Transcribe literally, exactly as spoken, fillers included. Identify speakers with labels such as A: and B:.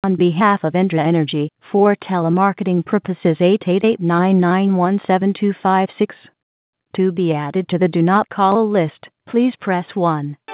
A: On behalf of Indra Energy, for telemarketing purposes eight eight eight, nine nine one, seven two five six. To be added to the do not call list, please press one.